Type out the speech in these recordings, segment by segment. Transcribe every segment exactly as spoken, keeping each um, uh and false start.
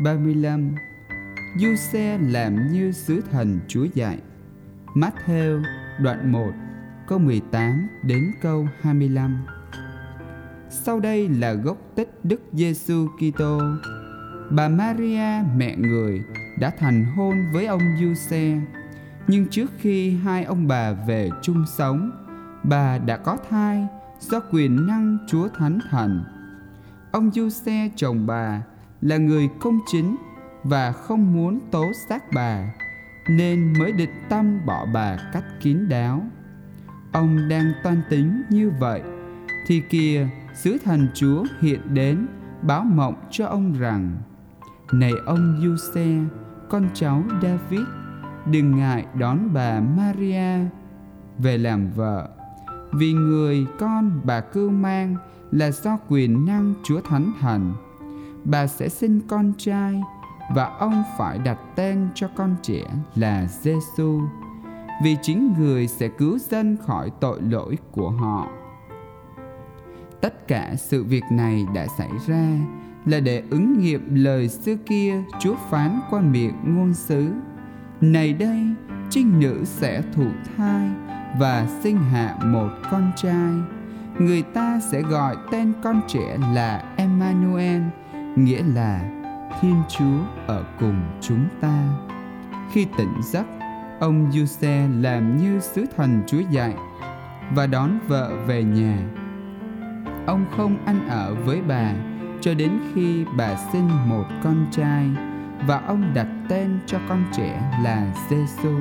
ba mươi lăm. Giuse làm như sứ thần Chúa dạy. Mát-thêu đoạn một câu mười tám đến câu hai mươi lăm. Sau đây là gốc tích Đức Giêsu Kitô. Bà Maria mẹ người đã thành hôn với ông Giuse, nhưng trước khi hai ông bà về chung sống, bà đã có thai do quyền năng Chúa Thánh Thần. Ông Giuse chồng bà là người công chính và không muốn tố xác bà, nên mới định tâm bỏ bà cách kín đáo. Ông đang toan tính như vậy thì kìa, sứ thần Chúa hiện đến báo mộng cho ông rằng: Này ông Giuse, con cháu David, đừng ngại đón bà Maria về làm vợ, vì người con bà cưu mang là do quyền năng Chúa Thánh Thần. Bà sẽ sinh con trai, và ông phải đặt tên cho con trẻ là Giêsu, vì chính người sẽ cứu dân khỏi tội lỗi của họ. Tất cả sự việc này đã xảy ra là để ứng nghiệm lời xưa kia Chúa phán qua miệng ngôn sứ: Này đây, trinh nữ sẽ thụ thai và sinh hạ một con trai. Người ta sẽ gọi tên con trẻ là Emmanuel, nghĩa là Thiên Chúa ở cùng chúng ta. Khi tỉnh giấc, ông Giuse làm như sứ thần Chúa dạy và đón vợ về nhà. Ông không ăn ở với bà cho đến khi bà sinh một con trai, và ông đặt tên cho con trẻ là Giêsu.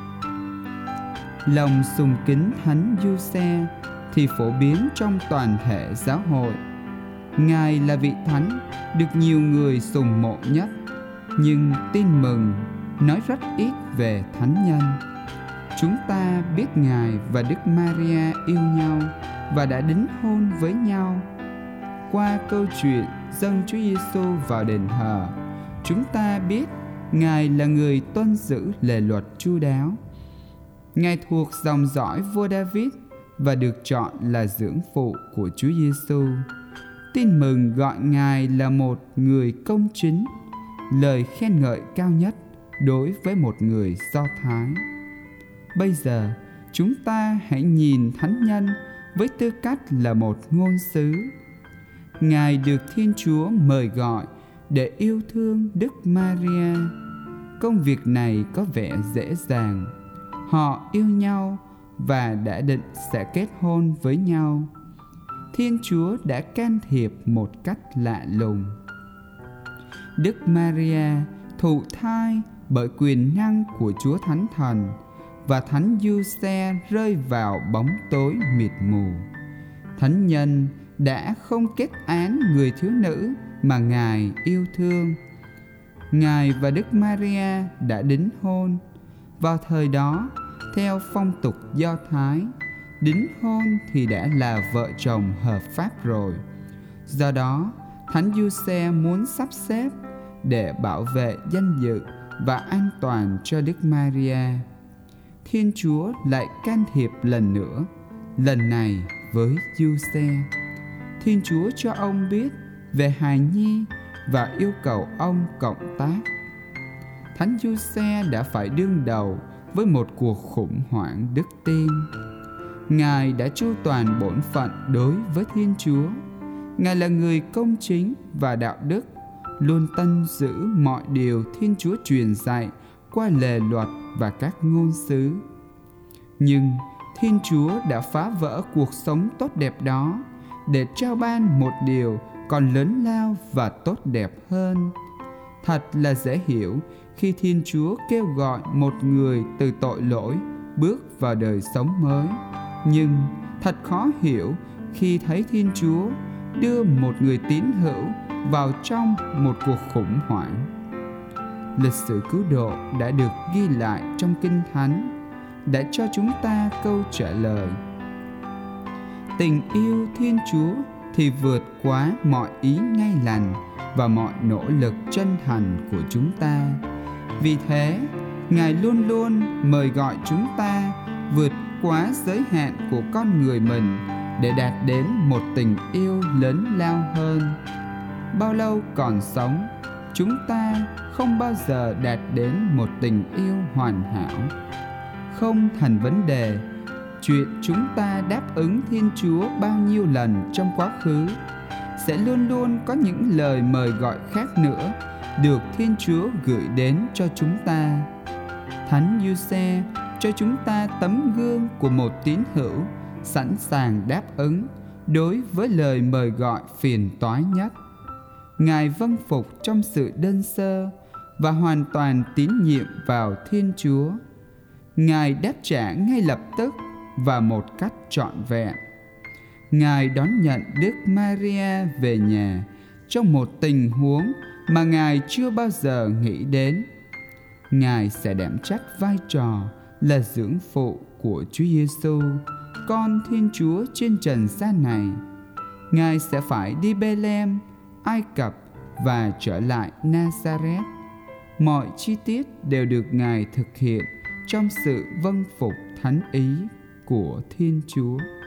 Lòng sùng kính Thánh Giuse thì phổ biến trong toàn thể giáo hội. Ngài là vị thánh được nhiều người sùng mộ nhất, nhưng tin mừng nói rất ít về thánh nhân. Chúng ta biết Ngài và Đức Maria yêu nhau và đã đính hôn với nhau. Qua câu chuyện dâng Chúa Giêsu vào đền thờ, chúng ta biết Ngài là người tuân giữ lề luật chu đáo. Ngài thuộc dòng dõi vua David và được chọn là dưỡng phụ của Chúa Giêsu. Tin mừng gọi Ngài là một người công chính, lời khen ngợi cao nhất đối với một người Do Thái. Bây giờ, chúng ta hãy nhìn thánh nhân với tư cách là một ngôn sứ. Ngài được Thiên Chúa mời gọi để yêu thương Đức Maria. Công việc này có vẻ dễ dàng. Họ yêu nhau và đã định sẽ kết hôn với nhau. Thiên Chúa đã can thiệp một cách lạ lùng. Đức Maria thụ thai bởi quyền năng của Chúa Thánh Thần, và Thánh Giuse rơi vào bóng tối mịt mù. Thánh nhân đã không kết án người thiếu nữ mà Ngài yêu thương. Ngài và Đức Maria đã đính hôn. Vào thời đó, theo phong tục Do Thái, đính hôn thì đã là vợ chồng hợp pháp rồi. Do đó, Thánh Giuse muốn sắp xếp để bảo vệ danh dự và an toàn cho Đức Maria. Thiên Chúa lại can thiệp lần nữa, lần này với Giuse. Thiên Chúa cho ông biết về hài nhi và yêu cầu ông cộng tác. Thánh Giuse đã phải đương đầu với một cuộc khủng hoảng đức tin. Ngài đã chu toàn bổn phận đối với Thiên Chúa. Ngài là người công chính và đạo đức, luôn tuân giữ mọi điều Thiên Chúa truyền dạy qua lề luật và các ngôn sứ. Nhưng Thiên Chúa đã phá vỡ cuộc sống tốt đẹp đó để trao ban một điều còn lớn lao và tốt đẹp hơn. Thật là dễ hiểu khi Thiên Chúa kêu gọi một người từ tội lỗi bước vào đời sống mới. Nhưng thật khó hiểu khi thấy Thiên Chúa đưa một người tín hữu vào trong một cuộc khủng hoảng. Lịch sử cứu độ đã được ghi lại trong Kinh Thánh đã cho chúng ta câu trả lời. Tình yêu Thiên Chúa thì vượt quá mọi ý ngay lành và mọi nỗ lực chân thành của chúng ta. Vì thế, Ngài luôn luôn mời gọi chúng ta vượt quá giới hạn của con người mình để đạt đến một tình yêu lớn lao hơn. Bao lâu còn sống, chúng ta không bao giờ đạt đến một tình yêu hoàn hảo. Không thành vấn đề chuyện chúng ta đáp ứng Thiên Chúa bao nhiêu lần trong quá khứ. Sẽ luôn luôn có những lời mời gọi khác nữa được Thiên Chúa gửi đến cho chúng ta. Thánh Giuse cho chúng ta tấm gương của một tín hữu sẵn sàng đáp ứng đối với lời mời gọi phiền toái nhất. Ngài vâng phục trong sự đơn sơ và hoàn toàn tín nhiệm vào Thiên Chúa. Ngài đáp trả ngay lập tức và một cách trọn vẹn. Ngài đón nhận Đức Maria về nhà trong một tình huống mà Ngài chưa bao giờ nghĩ đến. Ngài sẽ đảm trách vai trò là dưỡng phụ của Chúa Giêsu, con Thiên Chúa trên trần gian này. Ngài sẽ phải đi Bê-lem, Ai Cập và trở lại Nazareth. Mọi chi tiết đều được Ngài thực hiện trong sự vâng phục thánh ý của Thiên Chúa.